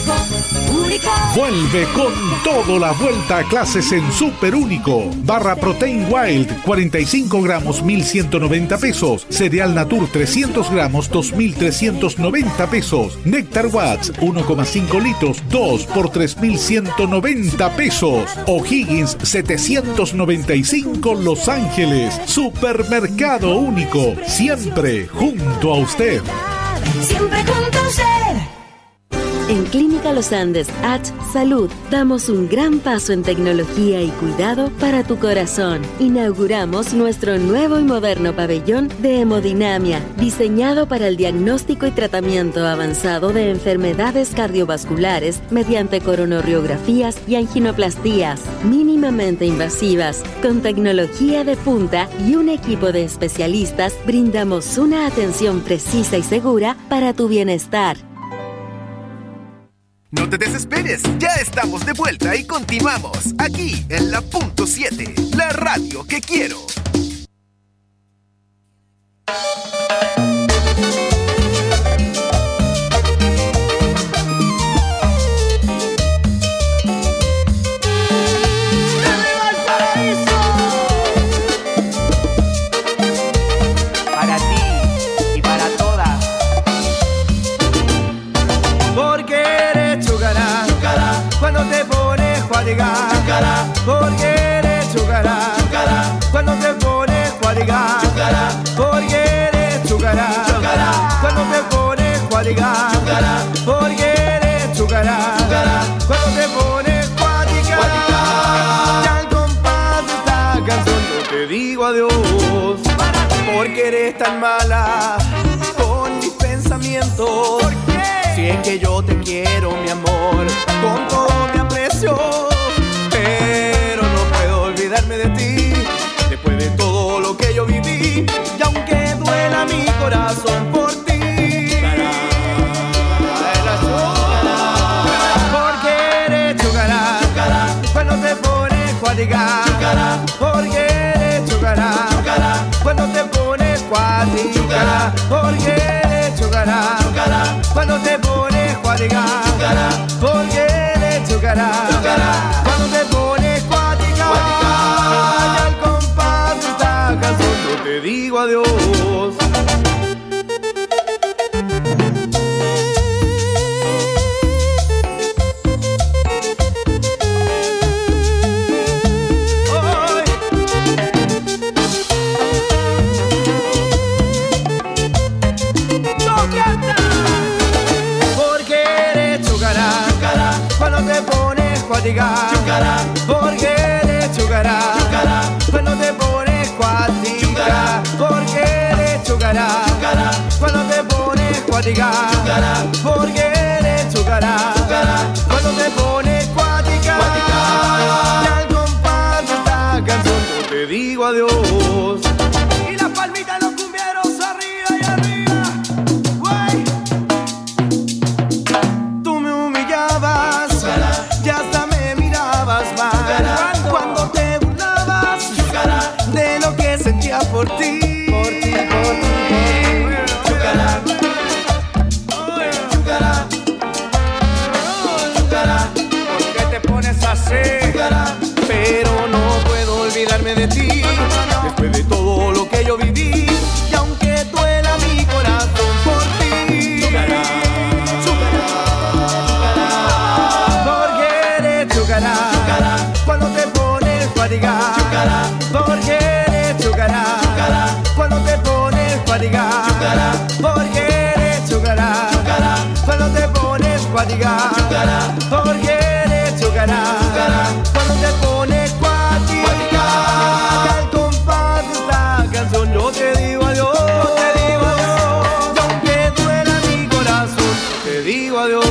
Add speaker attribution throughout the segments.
Speaker 1: Único.
Speaker 2: Vuelve con todo la vuelta a clases en Super Único. Barra Protein Wild 45 gramos 1.190 pesos. Cereal Natur 300 gramos 2.390 pesos. Néctar Watts 1,5 litros 2 por 3.190 pesos. O'Higgins 795 Los Ángeles. Supermercado Único. Siempre junto a usted.
Speaker 1: Siempre junto a usted.
Speaker 3: En Clínica Los Andes H Salud damos un gran paso en tecnología y cuidado para tu corazón. Inauguramos nuestro nuevo y moderno pabellón de hemodinamia, diseñado para el diagnóstico y tratamiento avanzado de enfermedades cardiovasculares mediante coronariografías y anginoplastías mínimamente invasivas. Con tecnología de punta y un equipo de especialistas, brindamos una atención precisa y segura para tu bienestar.
Speaker 4: No te desesperes, ya estamos de vuelta y continuamos aquí en la Punto 7, la radio que quiero.
Speaker 5: Porque eres chucará, cuando te pones cuadriga, porque eres chucará, cuando te pones cuadriga, porque eres chucará, cuando te pones cuadriga. Ya al compás de esta canción yo te digo adiós, porque eres tan mala con mis pensamientos. Si es que yo te quiero, mi amor, con todo mi aprecio, pero no puedo olvidarme de ti, después de todo lo que yo viví, y aunque duela mi corazón por ti, porque eres chucará, cuando te pones cuadriga, porque eres chucará, cuando te pones cuadriga, porque eres chucará, cuando te pones cuadriga, porque eres chucará, cuando te pones cuadriga, y al compás de esta canción yo te digo adiós. Porque eres chucará, cuando te pones cuatica, porque eres chucará, cuando te pones cuatica, porque eres chucará, cuando te pones cuatica, y al compás de esta canción yo te digo adiós. Y las palmitas los cumbieros arriba y arriba, güey. Tú me humillabas, ya hasta me mirabas mal, cuando te burlabas de lo que sentía por ti. Chucará, chucará, chucará, ¿por qué te pones así? Pero no puedo olvidarme de ti, después de todo lo que yo viví, y aunque duela mi corazón por ti. Chucará, porque eres chucará, cuando te pones cuadriga, porque eres chucará, cuando te pones cuadriga, porque eres chucará, cuando te pones cuadriga, porque eres chucará, cuando te pones cuadriga, y al compás de esta canción yo te digo adiós, y aunque duela mi corazón te digo adiós.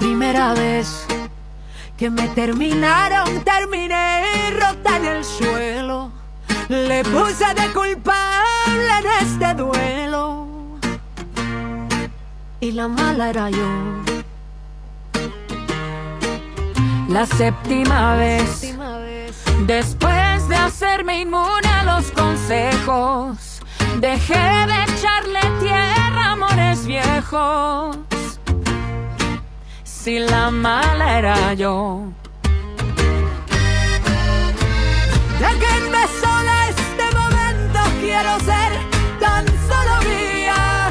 Speaker 6: primera vez que me terminaron, terminé rota en el suelo. Le puse de culpable en este duelo. Y la mala era yo. La séptima vez, después de hacerme inmune a los consejos, dejé de echarle tierra a amores viejos. Si la mala era yo. Déjenme sola este momento, quiero ser tan solo mía.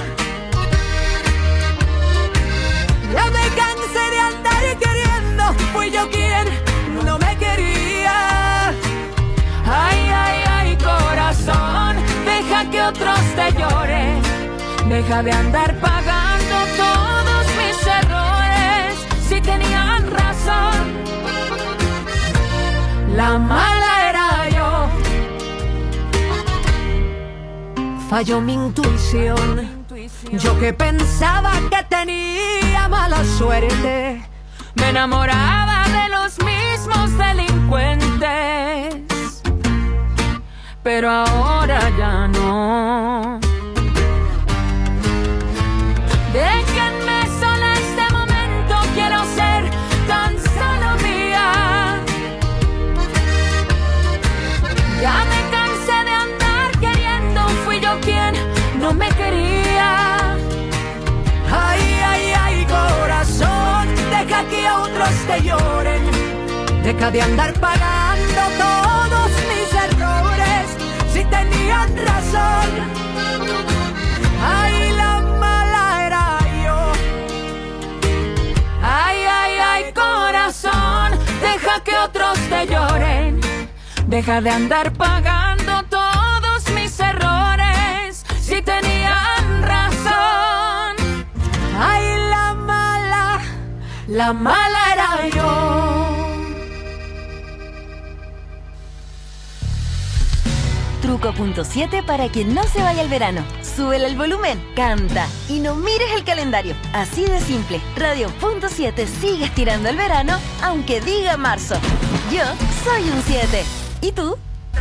Speaker 6: Ya me cansé de andar queriendo, fui yo quien no me quería. Ay, ay, ay, corazón, deja que otros te lloren. Deja de andar pagando todos mis errores. Si tenían razón, la mala era yo. Falló mi intuición. Yo que pensaba que tenía mala suerte, me enamoraba de los mismos delincuentes, pero ahora ya no. Déjenme sola este momento, quiero ser tan solo mía. Ya me cansé de andar queriendo, fui yo quien no me quería. Ay, ay, ay, corazón, deja que otros te lloren. Deja de andar pagando todos mis errores. Si tenían razón, ay, la mala era yo. Ay, ay, ay, corazón, deja que otros te lloren. Deja de andar pagando todos mis errores. Si tenían razón, ay, la mala era yo.
Speaker 3: Truco punto 7 para que no se vaya el verano. Súbele el volumen, canta y no mires el calendario. Así de simple. Radio punto 7 sigue estirando el verano, aunque diga marzo. Yo soy un 7. ¿Y tú?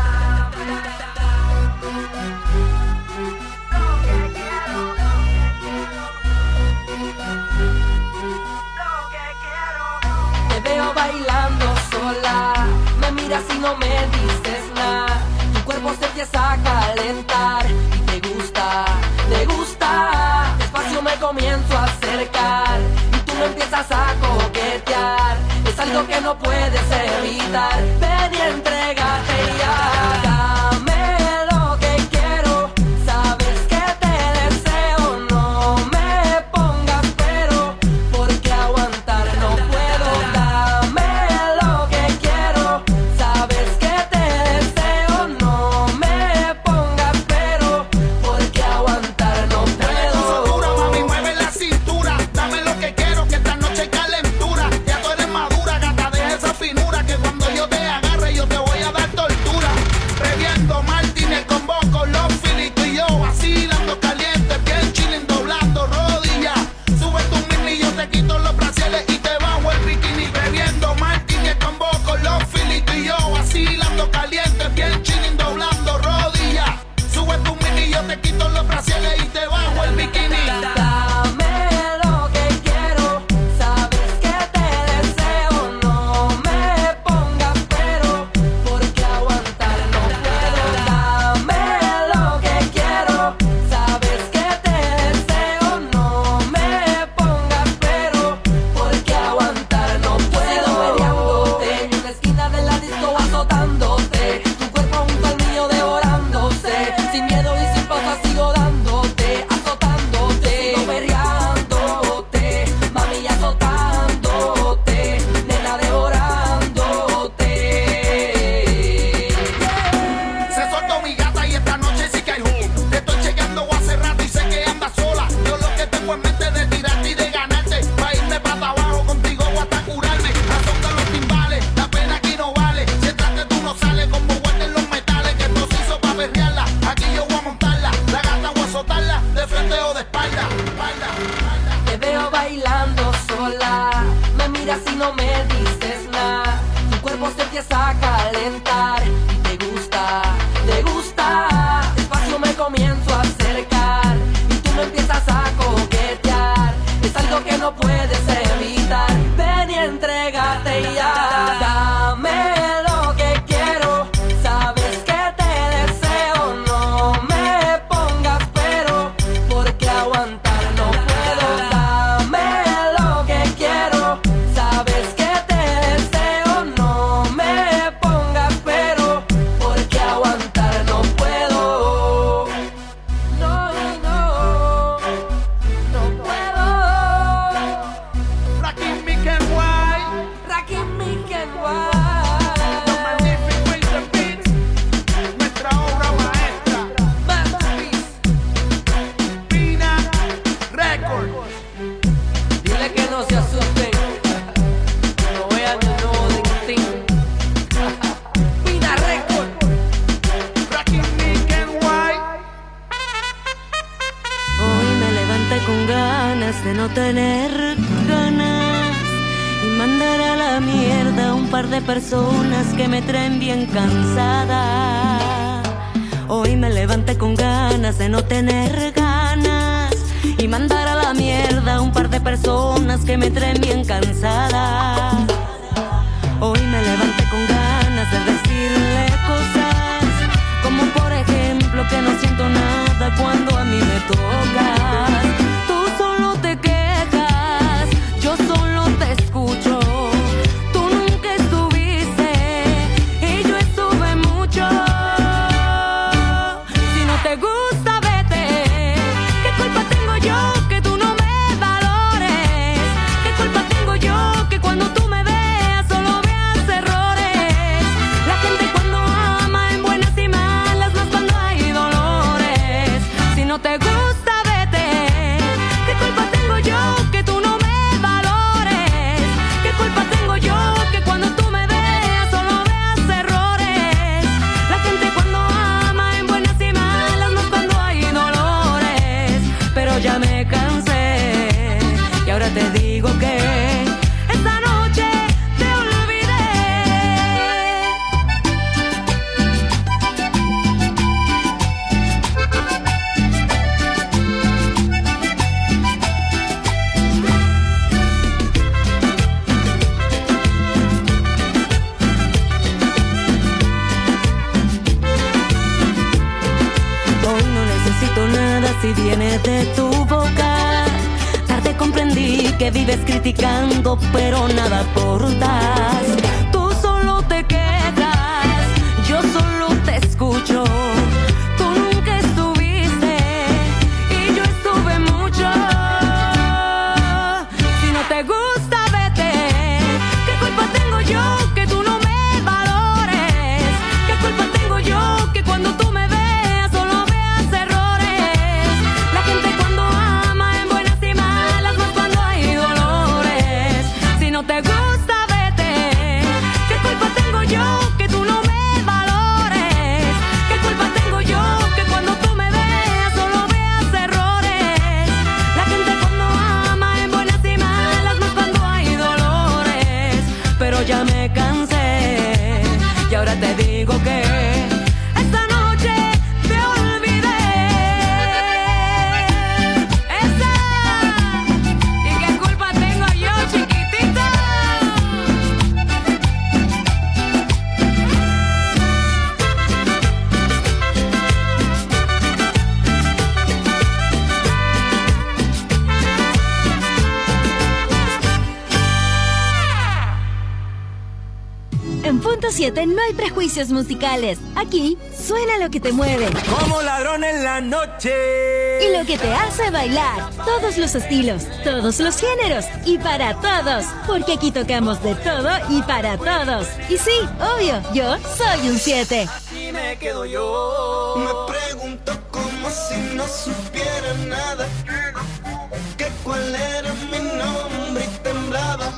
Speaker 6: Te veo bailando sola, me miras y no me dices nada. Tu cuerpo se empieza a calentar y te gusta, te gusta. Despacio me comienzo a acercar y tú me empiezas a coquetear. Es algo que no puedes evitar. Ven y entrégate ya. Dame lo que quiero, sabes que te deseo. No me pongas pero, porque aguantar no puedo. Dame lo que quiero, sabes que te deseo. No me pongas pero, porque aguantar no puedo.
Speaker 7: Dura, mami, mueve la cintura. Dame lo que quiero, que esta noche hay calentura. Ya tú eres madura, gata, deja esa finura, que cuando yo te agarre yo te voy a dar tortura. Bebiendo Martínez con Boco, los filitos y yo vacilando caliente, bien chilling, doblando rodillas. Sube tu mini, yo te quito los brasiles y te bajo el bikini. Bebiendo Martínez con Boco, los filitos y yo vacilando caliente, bien chilling, doblando rodillas. Sube tu mini, yo te quito los brasiles y te bajo el bikini.
Speaker 6: Dame lo que quiero, sabes que te deseo. No me pongas pero, porque aguantar no puedo. Dame lo que quiero, sabes que te deseo. No me pongas pero, porque aguantar no puedo. Sigo peleándote en la esquina de la disco azotándote.
Speaker 8: de personas que me traen bien cansada. Hoy me levanté con ganas de no tener ganas y mandar a la mierda a un par de personas que me traen bien cansada. Hoy me levanté con ganas de decirle cosas, como por ejemplo que no siento nada cuando a mí me tocas. Tú solo te quejas, yo solo te escucho. Tú nunca estuviste y yo estuve mucho. Si no te gusta, vete. ¿Qué culpa tengo yo que tú no me valores? ¿Qué culpa tengo yo que cuando tú me veas solo veas errores? La gente cuando ama en buenas y malas, más cuando hay dolores. Si no te gusta, vete. ¿Qué culpa tengo yo que tú no me valores? ¿Qué culpa tengo yo que cuando tú me veas solo veas errores? La gente cuando ama en buenas y malas, más cuando hay dolores. Pero ya me cansé y ahora te digo que esta noche te olvidé. Hoy no necesito nada si viene de tu boca. Tarde comprendí que vives criticando, pero nada aportas. Tú solo te quejas, yo solo te escucho. Tú nunca estuviste y yo estuve mucho. Si no te gusta, vete. ¿Qué culpa tengo yo que tú no me valores? ¿Qué culpa tengo yo que cuando tú me veas solo veas errores? La gente cuando ama en buenas y malas, más cuando hay dolores. Si no te gusta, vete. ¿Qué culpa tengo yo que tú no me valores? ¿Qué culpa tengo yo que cuando tú me veas solo veas errores? La gente cuando ama en buenas y malas, más cuando hay dolores. Pero ya me cansé y ahora te digo que esta noche te olvidé. Esa. ¿Y qué culpa tengo yo, chiquitito?
Speaker 3: En Punto 7 no hay prejuicios musicales. Aquí suena lo que te mueve
Speaker 5: Como ladrón en la noche.
Speaker 3: y lo que te hace bailar. Todos los estilos, todos los géneros y para todos. Porque aquí tocamos de todo y para todos. Y sí, obvio, yo soy un 7.
Speaker 5: Y me quedo yo.
Speaker 9: Me pregunto como si no supiera nada, que cuál era mi nombre y temblaba.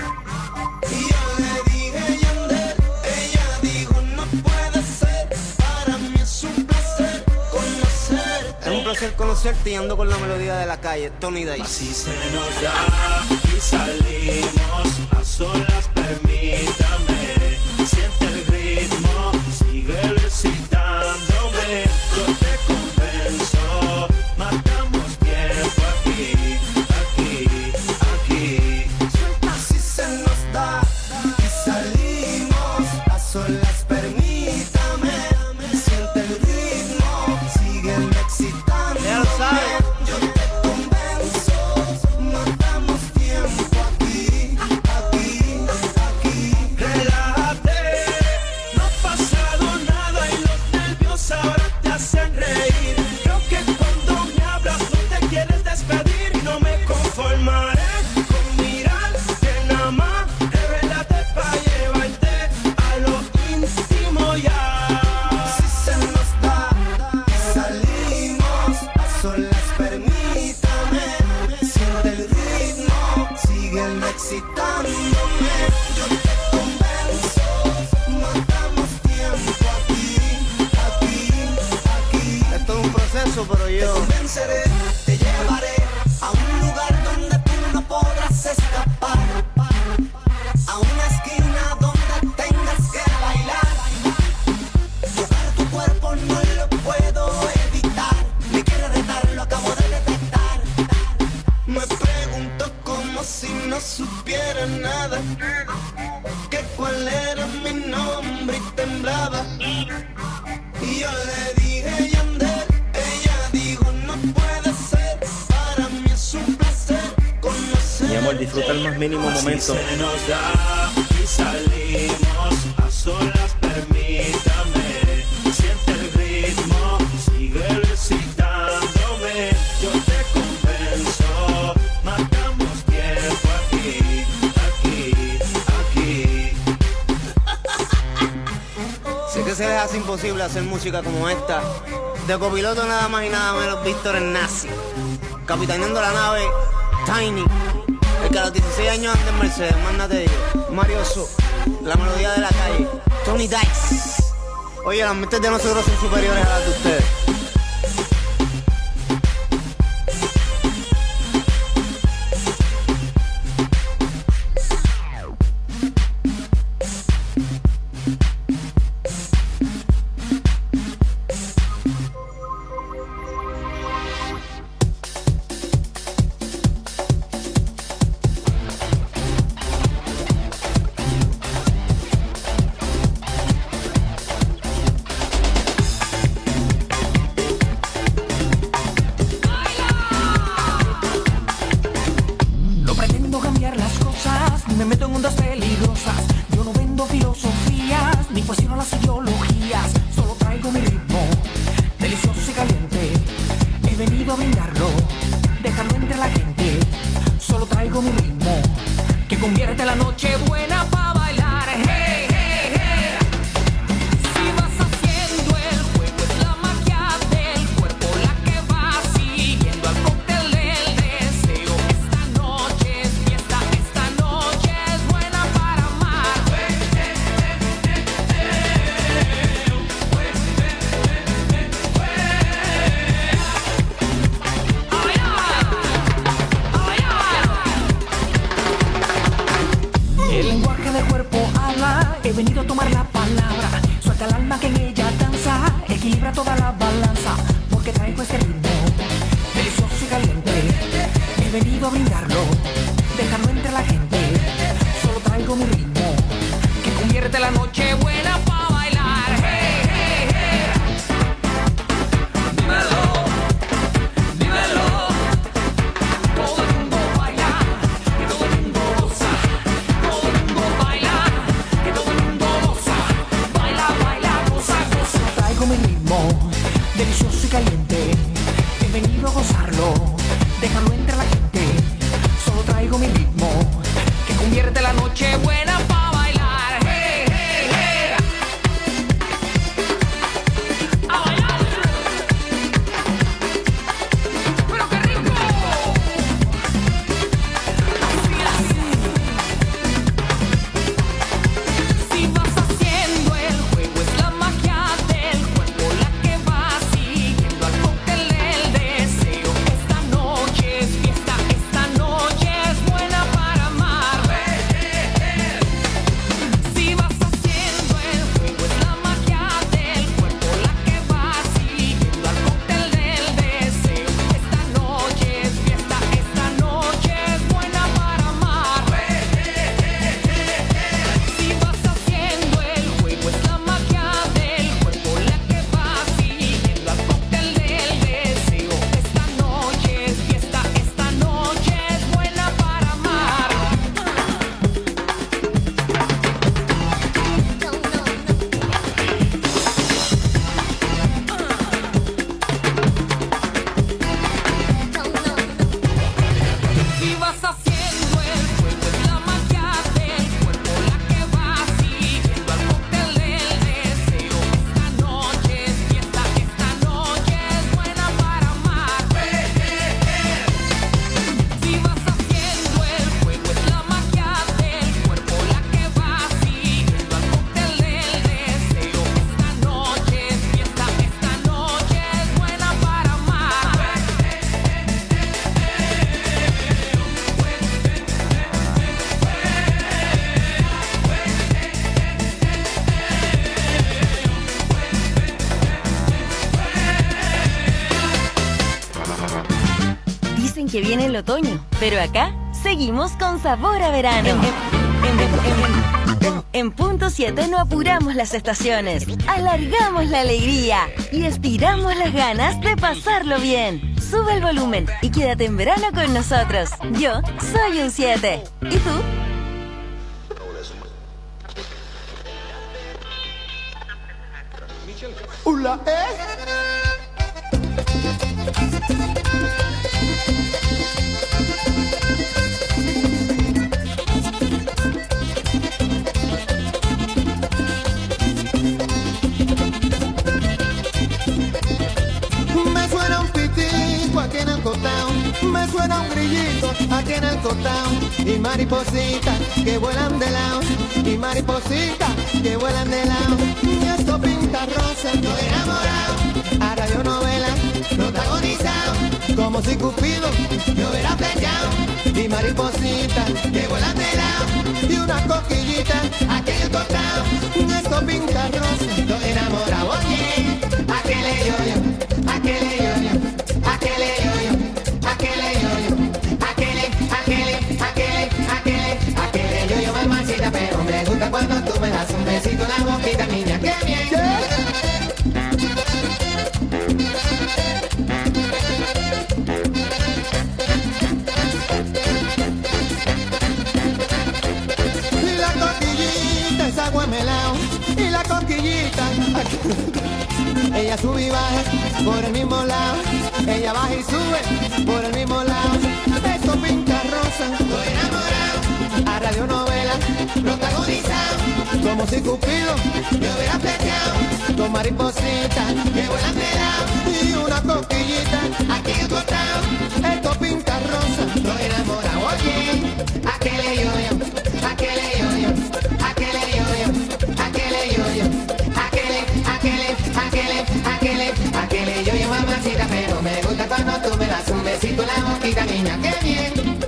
Speaker 9: Y yo le dije Yandel, ella dijo no puede ser, para mí es un placer conocerte.
Speaker 10: Es un placer conocerte y ando con la melodía de la calle, Tony Day.
Speaker 9: Así se nos da y salimos a solas, permítame, siente el ritmo, sigue recitándome, yo te convenzo, matamos tiempo aquí, aquí, aquí. Así se nos da y salimos a solas, permítame, siente el ritmo, sigue excitándome.
Speaker 10: Ya lo sabes.
Speaker 9: Yo te convenzo, matamos tiempo aquí, aquí, aquí. Relájate, no ha pasado nada y los nervios ahora te hacen reír. Creo que cuando me hablas no te quieres despedir y no me conformaré con mirarte nada más. Revélate pa' llevarte a lo íntimo ya. Si se nos da y salimos a solas, permítame, siente el ritmo, sigue excitándome. Yo te convenzo, matamos tiempo aquí, aquí, aquí.
Speaker 10: Esto es un proceso, pero yo...
Speaker 9: Te convenceré, te llevaré a un lugar donde tú no podrás escapar, a una esquina donde yo le dije Yandel, ella dijo no puede ser, para mí es un placer conocer.
Speaker 11: Mi amor, disfruta el más mínimo momento.
Speaker 9: Se nos da y salimos a solas, permítame, siente el ritmo, sigue recitándome, yo te compenso, matamos tiempo aquí, aquí, aquí.
Speaker 10: Sé que se les hace imposible hacer música como esta. De copiloto nada más y nada menos Víctor el Nazi. Capitaneando la nave, Tiny. El que a los 16 años anda en Mercedes, mándate digo. Mario So, la melodía de la calle. Tony Dice. Oye, las mentes de nosotros son superiores a las de ustedes.
Speaker 6: No pretendo cambiar las cosas, ni me meto en ondas peligrosas. Yo no vendo filosofías, ni cuestiono las ideologías. Solo traigo mi ritmo, delicioso y caliente. He venido a brindarlo, dejarlo entre la gente. Solo traigo mi ritmo, que convierte la noche buena pa' bailar. Hey, hey, hey. Si vas haciendo el juego, es la magia del cuerpo la que va siguiendo al cóctel del deseo. Esta noche es fiesta, esta noche es buena para amar. El lenguaje del cuerpo habla, he venido a tomar la palabra. Suelta el alma que en ella danza, equilibra toda la balanza, porque traigo este ritmo, delicioso y caliente. He venido a brindarlo, dejarlo entre la gente. Solo traigo mi ritmo, que convierte la noche buena pa' bailar. Hey, hey, hey. Dímelo, dímelo. Todo el mundo baila, que todo el mundo goza. Todo el mundo baila, que todo el mundo goza. Baila, baila, goza, goza. Traigo mi ritmo, delicioso y caliente. He venido a gozarlo, dejarlo entre la gente. Solo traigo mi ritmo, que convierte la noche buena pa' bailar. Hey, hey, hey. A bailar. Pero qué rico. Así, así. Si vas haciendo el juego, es la magia del cuerpo la que va siguiendo al cóctel del deseo. Esta noche es fiesta, esta noche es buena para amar. Si vas haciendo el juego, es la magia del cuerpo la que va siguiendo al cóctel del deseo. Esta noche es fiesta, esta noche es buena para amar. Si vas haciendo el juego, es la magia del cuerpo la que va siguiendo al cóctel del deseo. Esta noche es fiesta, esta noche es buena para amar. Si vas haciendo el juego, es la magia del cuerpo la que va siguiendo al cóctel del deseo. Esta noche es fiesta, esta noche es buena para amar. Si vas haciendo el juego, es la magia del cuerpo la que va siguiendo al cóctel del deseo. Esta noche es fiesta, esta noche es buena para amar.
Speaker 3: Dicen que viene el otoño, pero acá seguimos con sabor a verano. En Punto 7 no apuramos las estaciones, alargamos la alegría y estiramos las ganas de pasarlo bien. Sube el volumen y quédate en verano con nosotros. Yo soy un 7. ¿Y tú?
Speaker 5: Hola,
Speaker 9: Me suena un pitico aquí en el cotao, me suena un grillito aquí en el cotao, y maripositas que vuelan de lado, y maripositas que vuelan de lado, y esto pinta rosa, estoy enamorado, a radionovela protagonizado, como si Cupido me hubiera flechado, y maripositas que vuelan de lado, y una coquillita aquí en el cotao, y esto pinta rosa, estoy enamorado, oye, aquele yo-yo. Aquele yo-yo, aquele yo-yo, aquele yo-yo, aquele yo-yo, mamacita, pero me gusta cuando tú me das un besito en la boquita, niña, qué bien. Y la coquillita es agua melao, y la coquillita ella sube y baja por el mismo lado, ella baja y sube por el mismo lado, esto pinta rosa, estoy enamorado, a radionovela protagonizado, como si Cupido me hubiera flechado, con maripositas que vuelan de lado, y una coquillita aquí en el costado, esto pinta rosa, estoy enamorado, oye, aquele yo-yo, aquele yo-yo, aquele yo-yo, aquele yo-yo, aquele yo-yo, mamacita, pero me gusta cuando tú me das un besito en la boquita, niña, qué bien.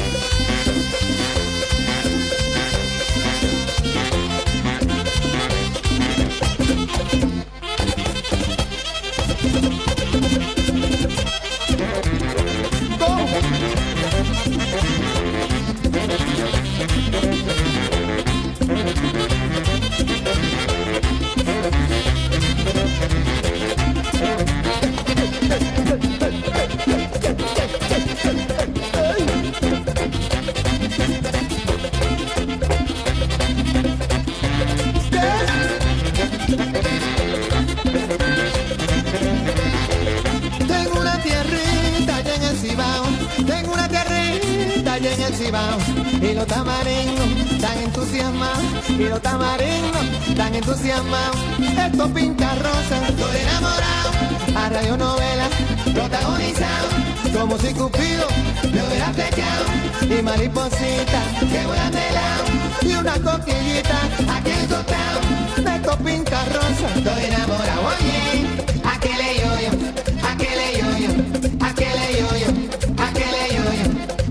Speaker 9: Tengo una tierrita allá en el Cibao, tengo una tierrita allá en el Cibao, y los tamaringos tan entusiasmados, y los tamaringos tan entusiasmados, esto pinta rosa, estoy enamorado, a radionovela protagonizado, como si Cupido me hubiera flechado, y maripositas que vuelan de lado, y una coquillita aquí en el costado, esto pinta rosa, estoy enamorado, oye, aquele yo-yo, aquele yo-yo, aquele yo-yo, aquele yo-yo,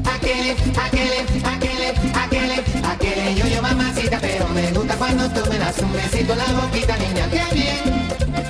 Speaker 9: aquele yo-yo, mamacita, pero me gusta cuando tú me das un besito en la boquita, niña, qué bien.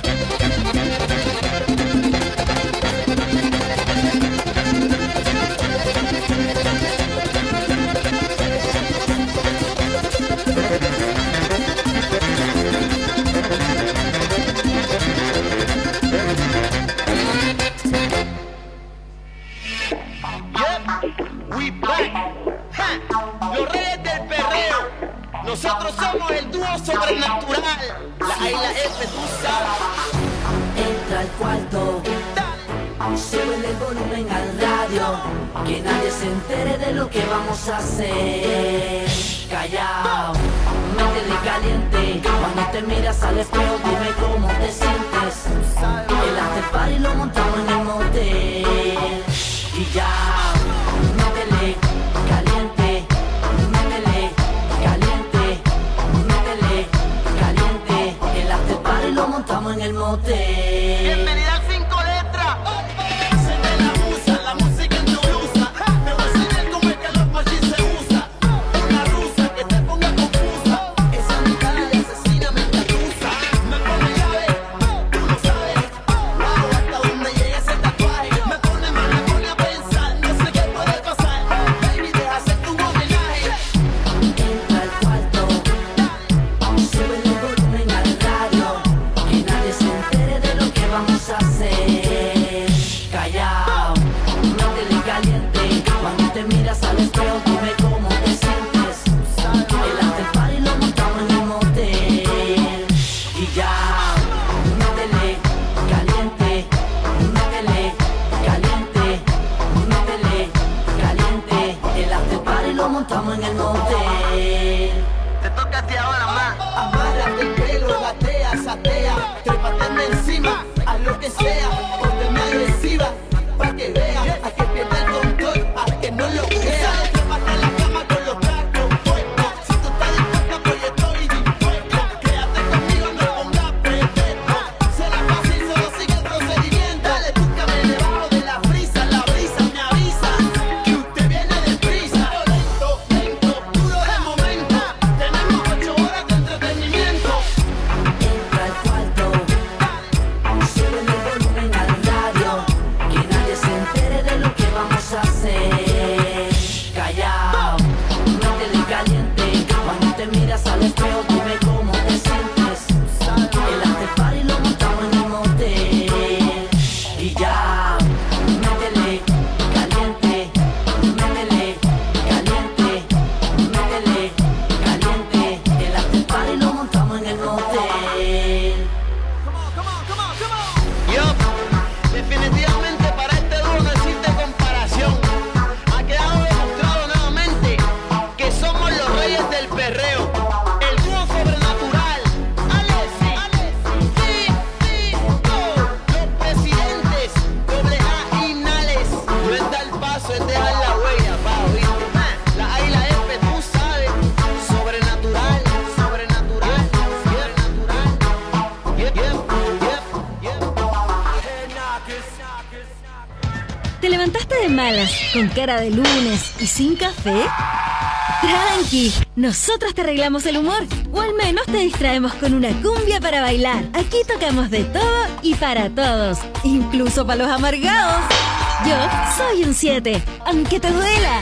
Speaker 12: We back. Ja. Los reyes del perreo. Nosotros somos el dúo sobrenatural. La A y la F, tú sabes.
Speaker 6: Entra al cuarto, sube el volumen al radio, que nadie se entere de lo que vamos a hacer. Callao, métele caliente, cuando te miras al espejo dime cómo te sientes. El after party lo montamos en el motel. Y ya, métele caliente, métele caliente, métele caliente. El after party lo montamos en el motel.
Speaker 12: Bienvenida al 5 letras. Se me la usa, la música en tu blusa. Me voy a enseñar cómo es que los machis se usa. Una rusa que te ponga confusa. Esa mitad de asesina me acusa. Me pone llave, tú lo sabes. Wow, hasta donde llegue ese tatuaje. Me pone mal, me pone a pensar. No sé qué puede pasar. Baby, deja hacer tu homenaje.
Speaker 6: Entra al cuarto, vamos a hacer. Callao, métele caliente. Cuando te miras al espejo, dime cómo te sientes. El after party lo montamos en el motel. Y ya, métele caliente, métele caliente, métele caliente. El after party lo montamos en el motel.
Speaker 12: Te toca a ti ahora, ma. Amárrate el pelo, gatea, satea, trépate encima, haz lo que sea, ponte agresiva, pa' que vea, a que pierda el control, a que no lo crea. Trépate en la cama con los brazos puestos, si tú estás dispuesta, pues yo estoy dispuesto. Quédate conmigo, no pongas pretexto, será fácil, solo sigue el procedimiento. Dale, búscame debajo de la brisa me avisa, que usted viene deprisa. Lento, lento, duro de momento, tenemos 8 horas de entretenimiento.
Speaker 6: Entra al cuarto, sube el volumen al radio, que nadie se entere de lo que vamos a hacer. Callao, métele caliente. Cuando te miras al espejo, dime cómo te sientes. El after party lo montamos en el motel. Y ya, métele caliente, métele caliente, métele caliente. El after party lo montamos en el motel.
Speaker 12: Yo, definitivamente para este dúo no existe comparación. Ha quedado demostrado nuevamente que somos los reyes del perreo. El dúo sobrenatural. Los presidentes. AA y Nales. No es dar paso, es dejar la huella, pa, ¿oíste? La A y la F, tú sabes. Sobrenatural, sobrenatural, sobrenatural. Yep.
Speaker 3: ¿Te levantaste de malas, con cara de lunes y sin café? Tranqui, nosotros te arreglamos el humor, o al menos te distraemos con una cumbia para bailar. Aquí tocamos de todo y para todos, incluso para los amargados. Yo soy un 7, aunque te duela.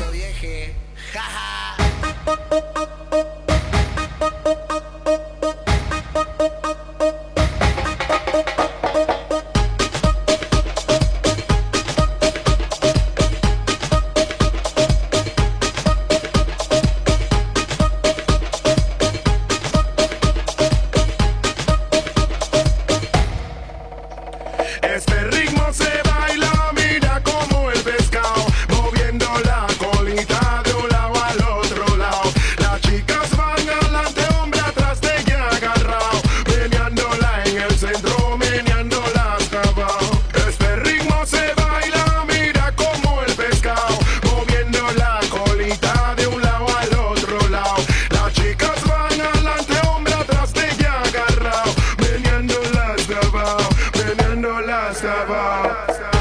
Speaker 13: Este ritmo se baila, mira como el pescado, moviendo la colita de un lado al otro lado. Las chicas van adelante, hombre atrás de ella agarrado, meneándola en el centro, meneándola hasta abajo. Este ritmo se baila, mira como el pescado, moviendo la colita de un lado al otro lado. Las chicas van adelante, hombre atrás de ella agarrado, meneándola hasta abajo, meneándola hasta abajo.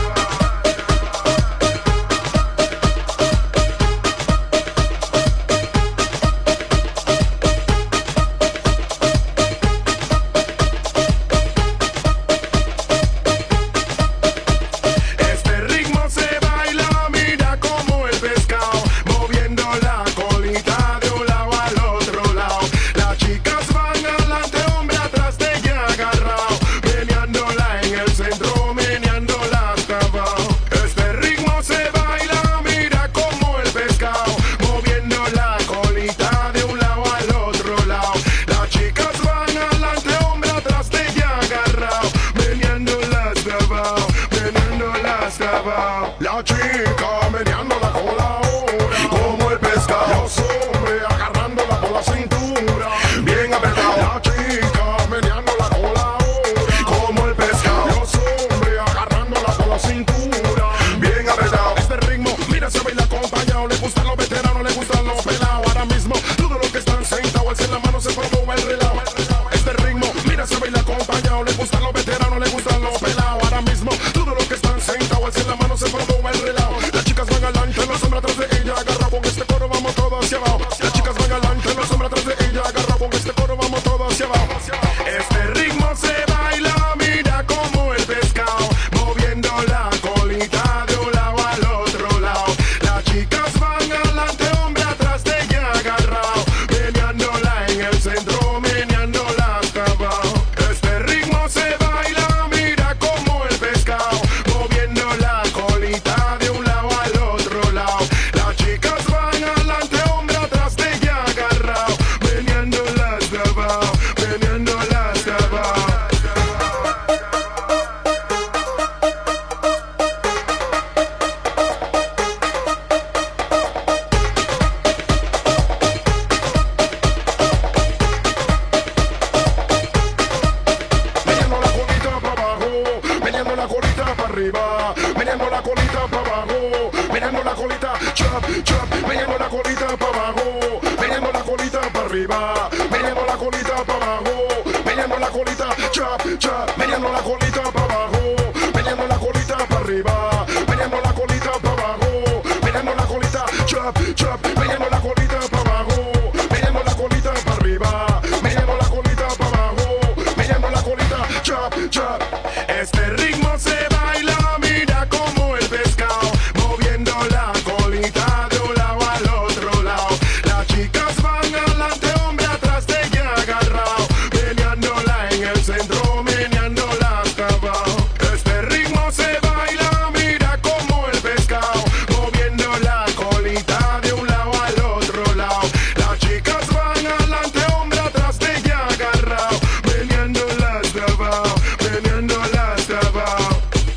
Speaker 13: Este ritmo se baila, mira como el pescado, moviendo la colita de un lado al otro lado. Las chicas van adelante, hombre atrás de ella agarrado, meneándola en el centro, meneándola hasta abajo. Este ritmo se baila, mira como el pescado, moviendo la colita de un lado al otro lado. Las chicas van adelante, hombre atrás de ella agarrado, meneándola hasta abajo, meneándola hasta abajo. La chica meneándola con la hora, como el pescado. Los hombres agarrándola por la cintura, bien apretado. La chica meneándola con la hora, como el pescado. Los hombres agarrándola por la cintura, bien apretado. Este ritmo, mira, se baila acompañado. Le gustan los veteranos, le gustan los pelados. Ahora mismo, todos los que están sentados, alcen la mano, se promueve el relajo. Este ritmo, mira, se baila acompañado. Le gustan los veteranos, le gustan los pelados. Ahora mismo, todos los que están sentados, alcen la mano, se promueve el relajo. Las chicas van adelante, los hombres atrás de ella agarrado. Con este coro vamos todos hacia abajo. Las chicas van adelante, los hombres atrás de ella agarrado. Con este coro vamos todos hacia abajo. Este ritmo se baila, mira como el pescado, moviendo la colita de un lado al otro lado. Las chicas van adelante, hombre atrás de ella agarrado, meneándola en el centro, meneándola hasta abajo. Este ritmo se baila. arriba, meneando la colita para abajo, meneando la colita, chop, chop, meneando la colita para abajo, meneando la colita para arriba, meneando la colita para abajo, meneando la colita, chop, chop, meneando la colita para abajo, meneando la colita para arriba, meneando la colita para abajo, meneando la colita, chop, chop, meneando la colita para abajo, meneando la colita para arriba, meneando la colita para abajo, meneando la colita, chop, chop. Este ritmo se baila, mira como el pescado, moviendo la colita de un lado al otro lado. Las chicas van adelante, hombre atrás de ella agarrado, meneándola en el centro, meneándola hasta abajo. Este ritmo se baila, mira como el pescado, moviendo la colita de un lado al otro lado. Las chicas van adelante, hombre atrás de ella agarrado, meneándola hasta abajo, meneándola hasta abajo.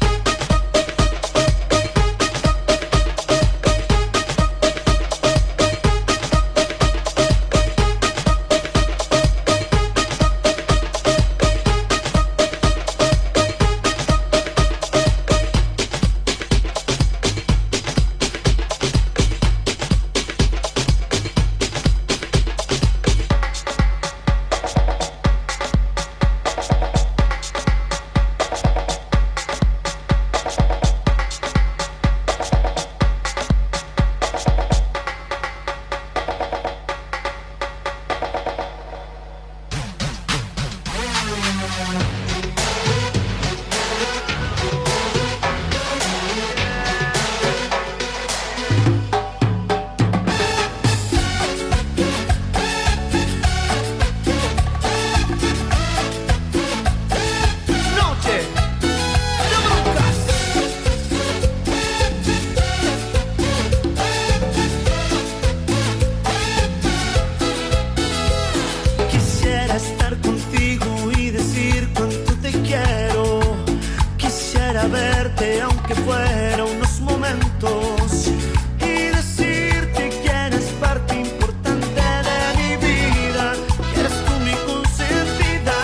Speaker 5: Noche de brujas.
Speaker 9: Quisiera estar contigo y decir cuánto te quiero. Quisiera verte aunque fuera unos momentos y decirte que eres parte importante de mi vida, que eres tú mi consentida.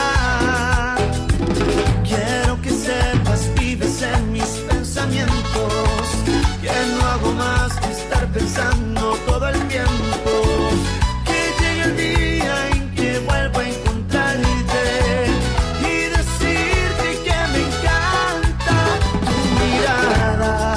Speaker 9: Quiero que sepas, vives en mis pensamientos, que no hago más que estar pensando todo el tiempo. Que llegue el día en que vuelva a encontrarte y decirte que me encanta tu mirada.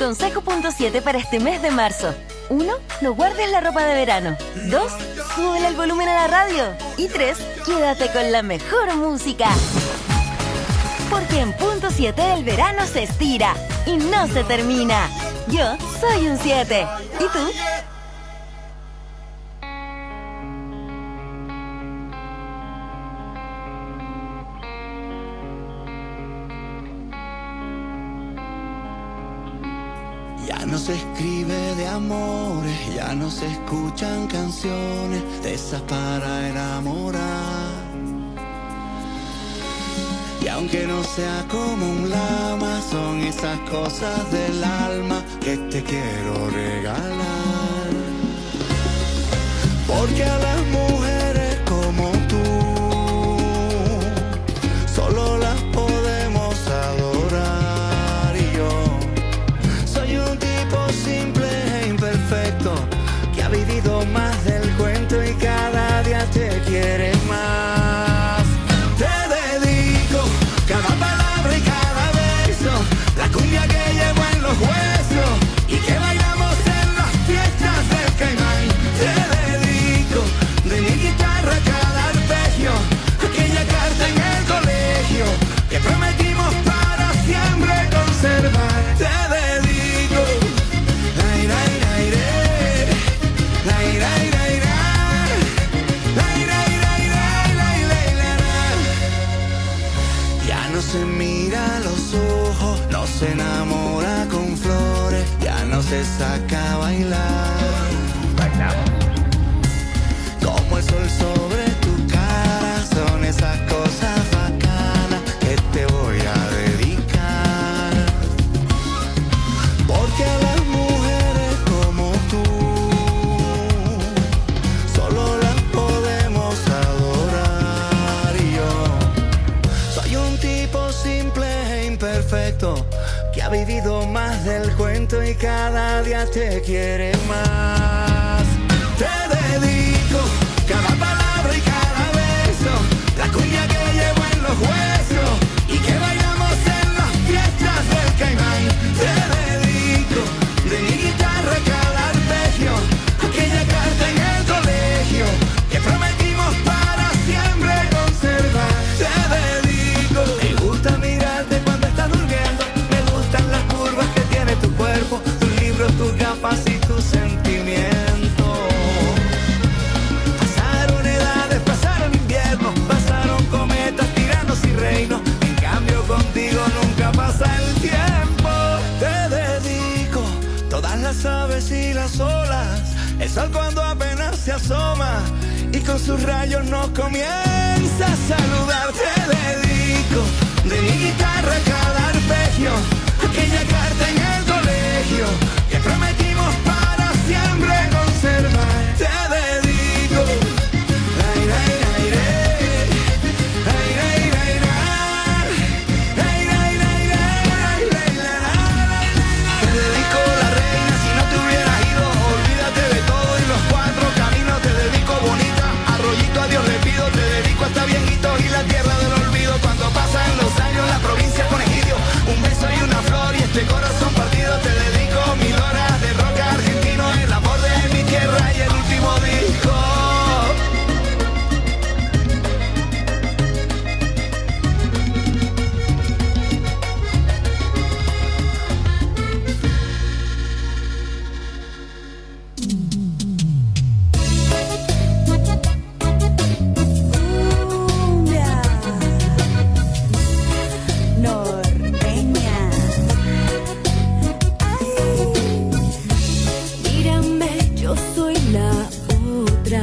Speaker 3: Consejo punto 7 para este mes de marzo. 1. No guardes la ropa de verano. 2. Súbele el volumen a la radio. Y 3. Quédate con la mejor música. Porque en punto 7 el verano se estira y no se termina. Yo soy un 7. ¿Y tú?
Speaker 9: Ya no se escribe de amores, ya no se escuchan canciones de esas para enamorar. Y aunque no sea como un lama, son esas cosas del alma que te quiero regalar. Porque a las mujeres como tú solo las podemos adorar. Y yo soy un tipo simple e imperfecto que ha vivido más del cuento y cada día te quiere más. Te dedico cada palabra y cada beso, la cumbia que llevo en los huesos y que bailamos en las fiestas del Caimán. Te dedico de mi guitarra cada arpegio, aquella carta en el colegio que prometimos para siempre conservar. Te dedico lai, lai, lai, lai, lai, lai, lai, lai, lai, lai, lai, lai, lai. Ya no se mira a los ojos, no se enamora con flores, ya no se saca a bailar. Bailamos. Como el sol sobre tu cara, son esas cosas bacanas que te voy a dedicar. Porque a las mujeres como tú solo las podemos adorar. Y yo soy un tipo simple e imperfecto que ha vivido más del cuento y cada día te quiere más. Te dedico cada palabra y cada beso, la cumbia que llevo en los huesos y que bailamos en las fiestas del Caimán. Te dedico de mi guitarra cada arpegio, aquella carta en el colegio que prometimos para siempre conservar. Te dedico. Me gusta mirarte cuando estás durmiendo, me gustan las curvas que tiene tu cuerpo, tus libros, tus gafas y tus sentimientos. Pasaron edades, pasaron inviernos, pasaron cometas, tiranos y reinos. En cambio contigo nunca pasa el tiempo. Te dedico todas las aves y las olas, el sol cuando apenas se asoma y con sus rayos nos comienza a saludar. Te dedico de mi guitarra cada arpegio, aquella carta en el colegio que prometimos para siempre conservar. Te dedico lai, lai, lai, lai, lai, lai, lai, lai, lai, lai, lai, lai. Te dedico la reina, si no te hubieras ido, olvídate de todo y los cuatro caminos. Te dedico bonita, arroyito a Dios le pido. Te dedico hasta viejitos y la tierra del olvido. Cuando pasan los años la provincia con egidio, un beso y una flor y este corazón partido. Te dedico 1000 horas de rock argentino, el amor de mi tierra y el último disco.
Speaker 8: Norteña. Mírame, yo soy la otra,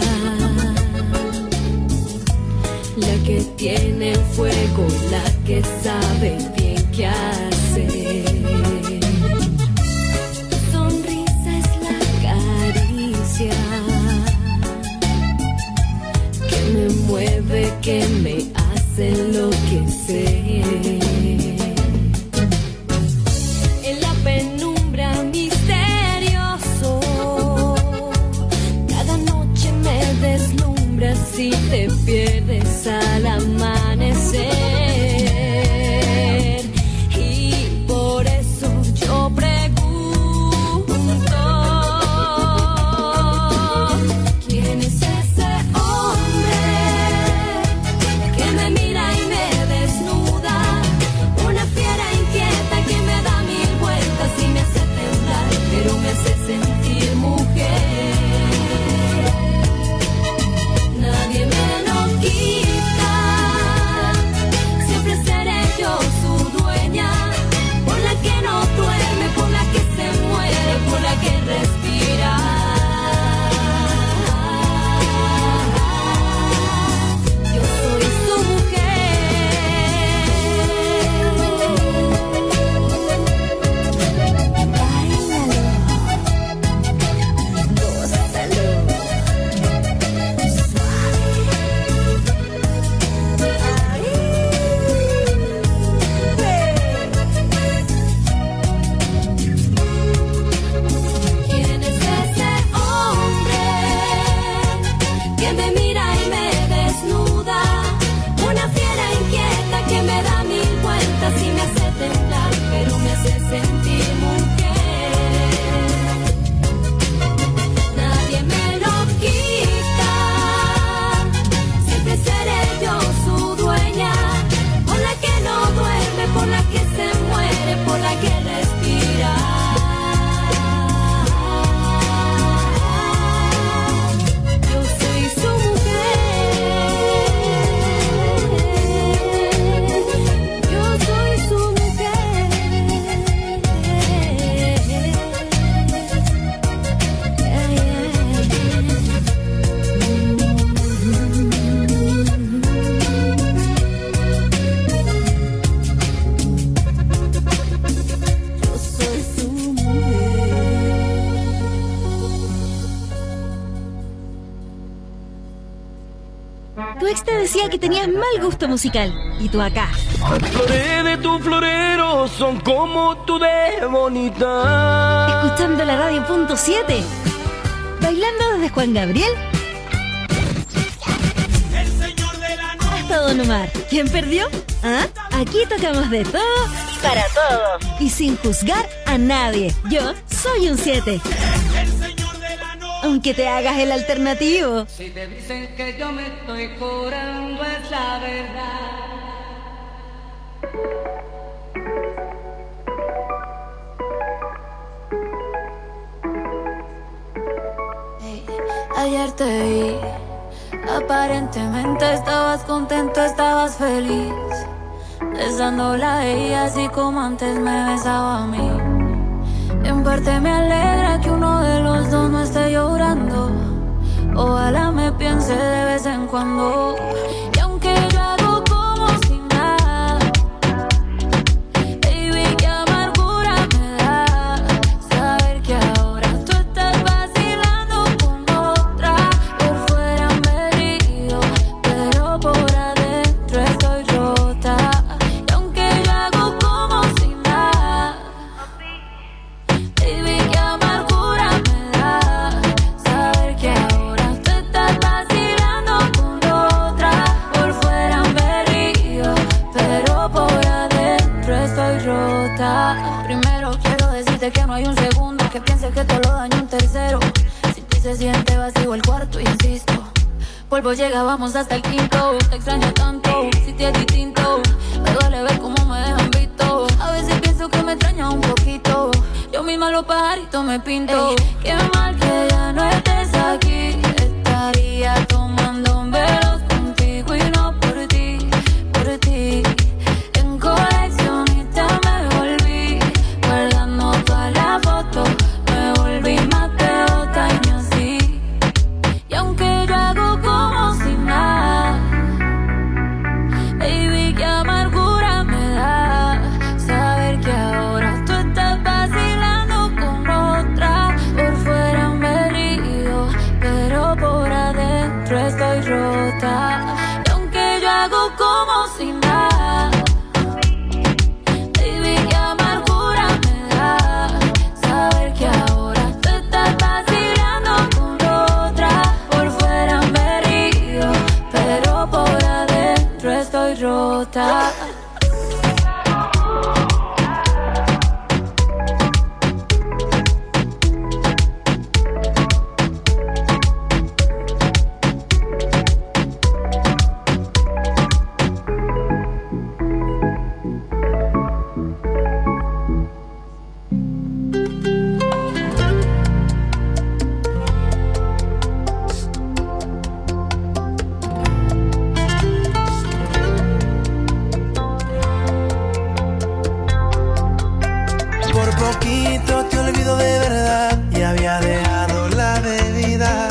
Speaker 8: la que tiene el fuego, la que sabe bien qué hacer. Tu sonrisa es la caricia que me mueve, que me hace enloquecer. En la penumbra misterioso, cada noche me deslumbras y te pierdes al amanecer. Y
Speaker 14: decía que tenías mal gusto musical. Y tú acá.
Speaker 15: Las flores de tu florero son como tú de bonita.
Speaker 14: Escuchando la radio punto 7. Bailando desde Juan Gabriel hasta Don Omar. ¿Quién perdió? ¿Ah? Aquí tocamos de todo para todos. Y sin juzgar a nadie. Yo soy un 7. Aunque te hagas el alternativo.
Speaker 6: Si te dicen que yo me estoy curando es la verdad.
Speaker 16: Ayer te vi, aparentemente estabas contento, estabas feliz, besándola a ella así como antes me besaba a mí. En parte me alegra que uno de los dos no esté llorando. Ojalá me piense de vez en cuando. Y aunque yo hago como si nada, baby, qué amargura me da saber que ahora tú estás vacilando con otra. Por fuera me río, pero por adentro estoy rota. Y aunque yo hago como si nada, baby, qué amargura me da saber que ahora tú estás vacilando con otra. Por fuera me río, pero por adentro estoy rota. Primero quiero decirte que no hay un segundo que piense que te lo daño un tercero. Si ti se siente vacío el cuarto, insisto, polvo llega, vamos hasta el quinto. Te extraño tanto, si te es distinto. Me duele ver cómo me dejan visto. A veces pienso que me extraña un poquito. Yo misma los pajaritos me pinto. Ey, qué mal que ya no estés aquí. Estaría tomando velos contigo y no por ti, por ti. En coleccionista me volví, guardando todas las fotos. Me volví más de otaño así. Y aunque yo hago como si nada, baby, qué amargura me da saber que ahora tú estás vacilando con otra. Por fuera me río, pero por adentro estoy rota. Y aunque yo hago como si nada, baby, qué amargura me da saber que ahora tú estás vacilando con otra. Por fuera me río, pero por adentro estoy rota.
Speaker 9: Por poquito te olvido de verdad y había dejado la bebida.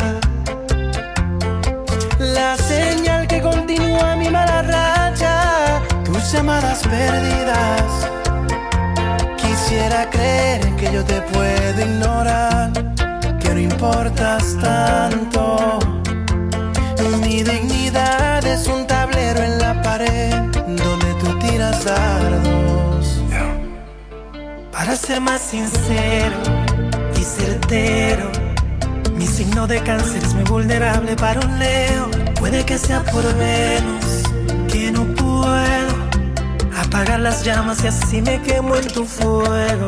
Speaker 9: La señal que continúa mi mala racha, tus llamadas perdidas. Quisiera creer que yo te puedo ignorar, que no importas tanto. Mi dignidad es un tablero en la pared donde tú tiras dardos. Para ser más sincero y certero, mi signo de cáncer es muy vulnerable para un Leo. Puede que sea por Venus, que no puedo apagar las llamas y así me quemo en tu fuego.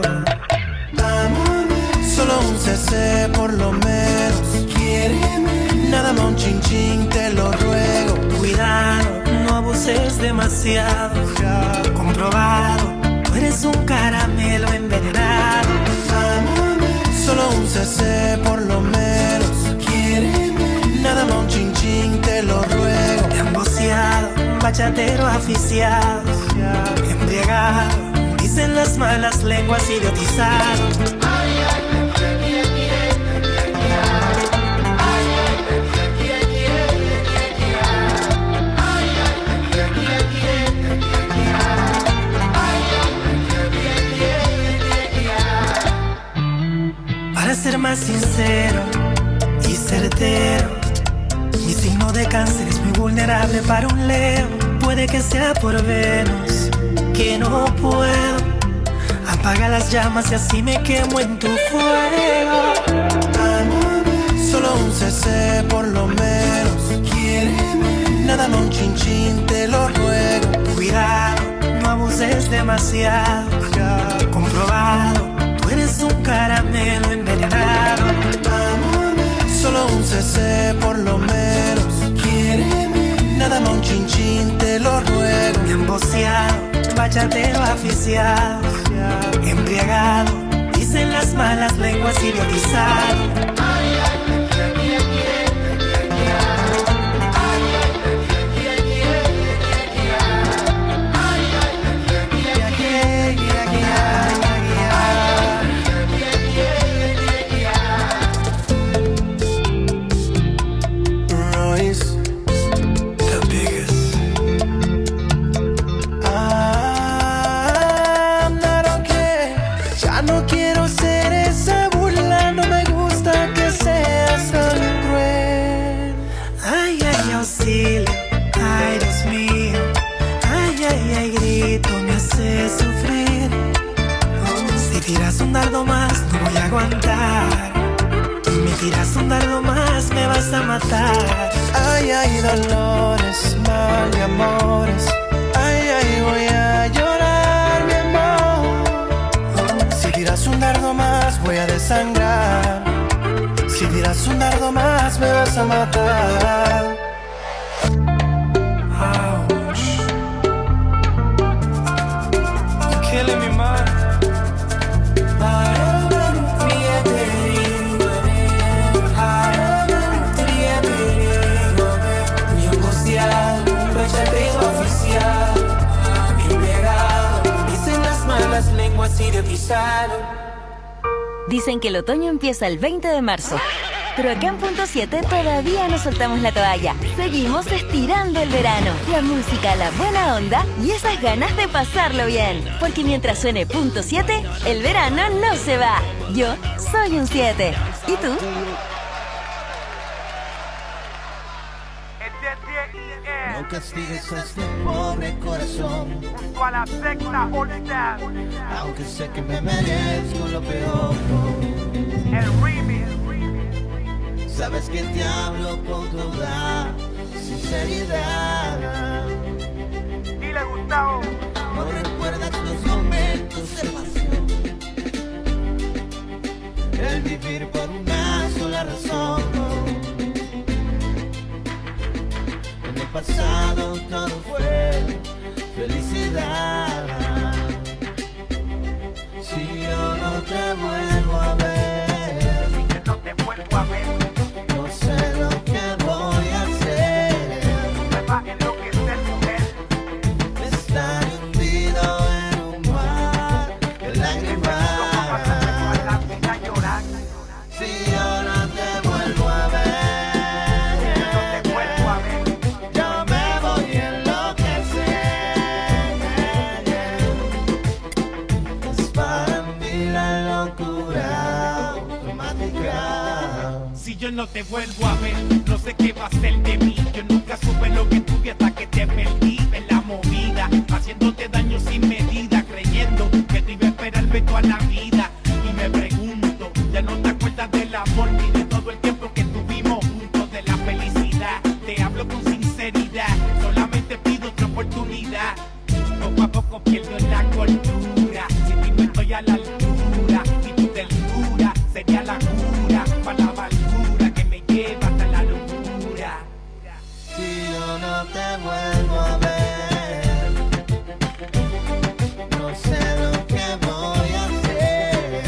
Speaker 9: Solo un CC por lo menos, quiéreme. Nada más un chin chin, te lo ruego. Cuidado, no abuses demasiado. Comprobado, tú eres un caramelo envenenado. Solo un CC por lo menos, quiéreme. Nada más un chin chin, te lo ruego. Emboceado, bachatero aficiado, embriagado, dicen las malas lenguas, idiotizado. Para ser más sincero y certero,
Speaker 17: Mi signo de cáncer es muy vulnerable para un Leo. Puede que sea por Venus, que no puedo. Apaga las llamas y así me quemo en tu fuego.
Speaker 9: Solo un CC por lo menos. Quiéreme. Nada más un chin chin, te lo ruego.
Speaker 17: Cuidado, no abuses demasiado. Comprobado, tú eres un caramelo envenenado.
Speaker 9: Solo un CC por lo menos. Quiéreme. Nada más un chin chin, te lo ruego.
Speaker 17: Me han boceado, bachatero aficiado. Embriagado, dicen las malas lenguas, idiotizado. Tiras un dardo más, no voy a aguantar. Me tiras un dardo más, me vas a matar.
Speaker 9: Ay, ay, dolores, mal de amores. Ay, ay, voy a llorar, mi amor. Si tiras un dardo más, voy a desangrar. Si tiras un dardo más, me vas a matar.
Speaker 17: Ouch. You're killing me, man.
Speaker 3: Dicen que el otoño empieza el 20 de marzo, pero acá en Punto 7 todavía no soltamos la toalla. Seguimos estirando el verano, la música, la buena onda y esas ganas de pasarlo bien. Porque mientras suene Punto 7, el verano no se va. Yo soy un 7. ¿Y tú?
Speaker 9: No castigues a este pobre corazón.
Speaker 12: Junto a la secta All-Star.
Speaker 9: Aunque sé que me merezco lo peor.
Speaker 12: El remix.
Speaker 9: Sabes que te hablo con toda sinceridad.
Speaker 12: Dile, Gustavo.
Speaker 9: No recuerdas los momentos de pasión. El vivir por una sola razón. En el pasado todo fue felicidad. Si yo no te vuelvo a ver,
Speaker 12: si yo no te vuelvo a ver,
Speaker 9: no sé lo que voy a hacer.
Speaker 12: Me va a enloquecer, mujer.
Speaker 9: Estar hundido en un mar de lágrimas. Si yo no te vuelvo a ver,
Speaker 18: yo no te vuelvo a ver, no sé qué va a ser de mí. Yo nunca supe lo que tuve hasta que te perdí en la movida, haciéndote daño sin medida, creyendo que te iba a esperarme toda la vida. Y me pregunto, ya no te acuerdas del amor ni de todo el tiempo que tuvimos juntos, de la felicidad. Te hablo con sinceridad, solamente pido otra oportunidad. Poco a poco pierdo la cordura, si ti no estoy a la altura, si tu ternura sería la cura para la amargura.
Speaker 9: No te vuelvo a ver, no sé lo que voy a hacer.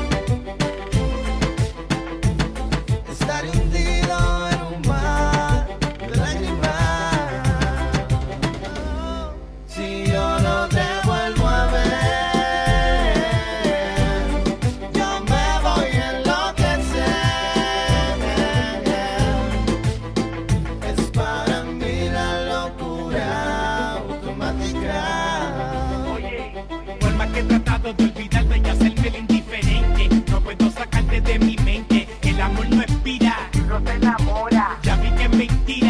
Speaker 9: Estar hundido en un mar de lágrimas. Si yo no te vuelvo a ver, yo me voy a enloquecer. Es para mí
Speaker 18: que he tratado de olvidarte y hacerme el indiferente. No puedo sacarte de mi mente. El amor no expira, no te enamora. Ya vi que es mentira.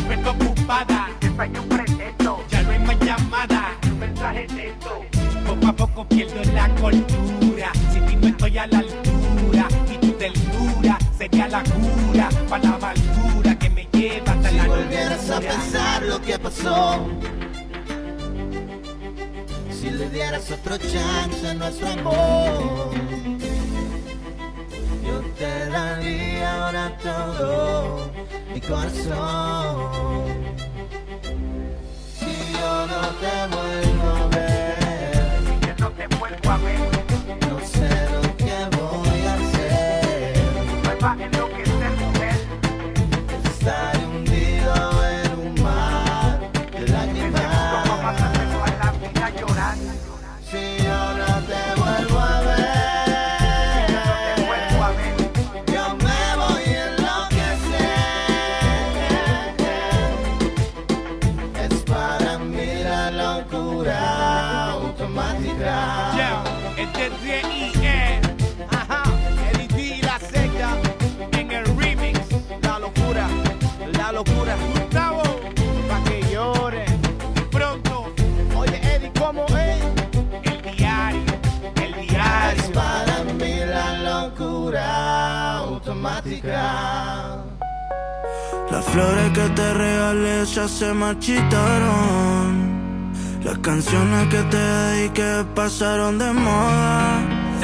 Speaker 18: Siempre ocupada, desayuno pretexto. Ya no hay más llamada, un mensaje texto. Poco a poco pierdo la cordura. Si ti no estoy a la altura y tu ternura sería la cura para la amargura que me lleva hasta la
Speaker 7: Si
Speaker 18: locura.
Speaker 7: volvieras a pensar lo que pasó, si le dieras otro chance a nuestro amor, yo te daría ahora todo mi corazón. Si yo no te vuelvo a ver,
Speaker 18: si no te vuelvo a ver,
Speaker 7: no sé lo que voy a hacer.
Speaker 18: me va a enloquecer, mujer.
Speaker 7: Estaré hundido en un mar de lágrimas. Si yo no te vuelvo a ver, yo me voy a enloquecer. Es para mí la locura automática.
Speaker 18: Yeah, este D.I.E. Ajá, Eddie D y la secta en el remix. La locura, Gustavo, pa' que llore. Pronto, oye Eddie, ¿cómo es? El diario.
Speaker 7: Es para mí la locura automática.
Speaker 19: Las flores que te regalé ya se marchitaron. Las canciones que te dediqué pasaron de moda.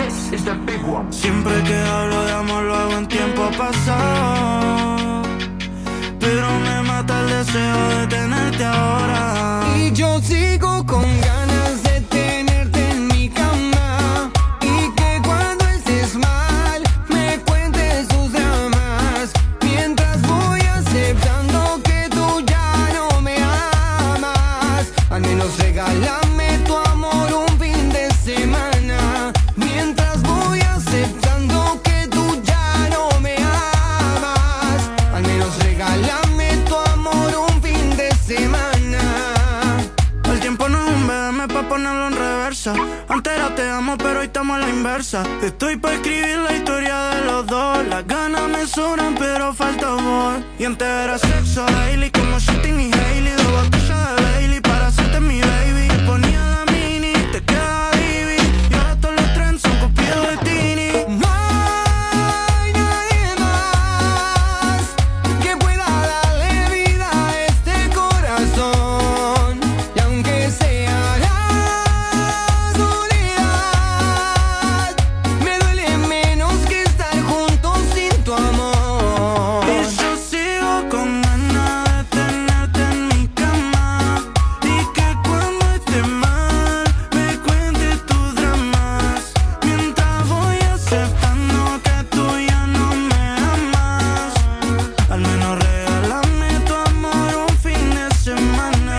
Speaker 19: Siempre que hablo de amor lo hago en tiempo pasado, pero me mata el deseo de tenerte ahora.
Speaker 9: Y yo sigo con ganas de tenerte en mi cama, y que cuando estés mal me cuentes tus dramas, mientras voy aceptando que tú ya no me amas. Al menos regálame tu amor un fin de semana, mientras voy aceptando que tú ya no me amas. Al menos regálame tu amor un fin de semana.
Speaker 19: El tiempo no es un BM pa' ponerlo en reversa. Antes era te amo, pero hoy estamos a la inversa. Estoy pa' escribir la historia de los dos. Las ganas me sobran, pero falta amor. Y antes era sexo daily, como Shitting y Hailey. 2 botellas de Bailey para hacerte mi baby. Te ponía la mini, te quedaba divi. Y ahora todos los trends son copiados de Tini.
Speaker 9: No hay nadie más que pueda darle vida a este corazón. Y aunque sea la soledad, me duele menos que estar juntos sin tu amor.
Speaker 19: Y yo sigo con ganas de tenerte en mi cama, y que cuando esté mal me cuentes tus dramas, mientras voy aceptando que tú ya no me amas. Al menos regálame tu amor un fin de semana.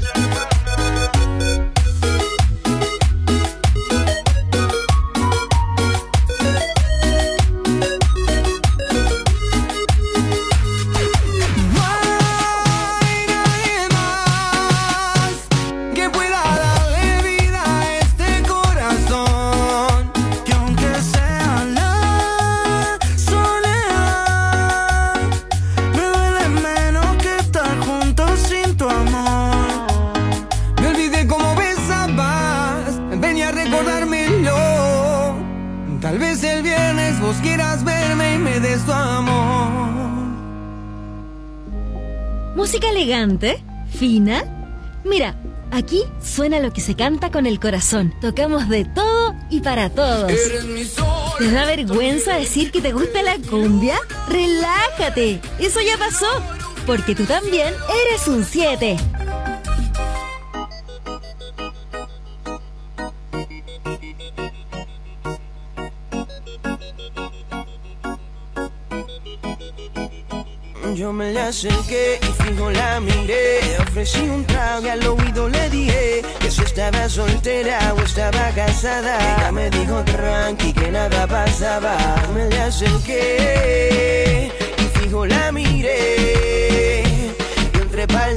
Speaker 9: No hay nadie más que pueda darle vida a este corazón.
Speaker 19: Que aunque sea la soledad, me duele menos que estar juntos sin tu amor.
Speaker 9: Me olvidé cómo besabas, ven a recordármelo. Tal vez el viernes vos quieras verme y me des tu amor.
Speaker 14: Música elegante, fina. Mira, aquí suena lo que se canta con el corazón. Tocamos de todo y para todos. ¿Te da vergüenza decir que te gusta la cumbia? ¡Relájate! Eso ya pasó, porque tú también eres un 7.
Speaker 20: Yo me le acerqué y fijo la miré. Le ofrecí un trago y al oído le dije que si estaba soltera o estaba casada. Ella me dijo tranqui que nada pasaba. Me le acerqué y fijo la miré. Y entre pal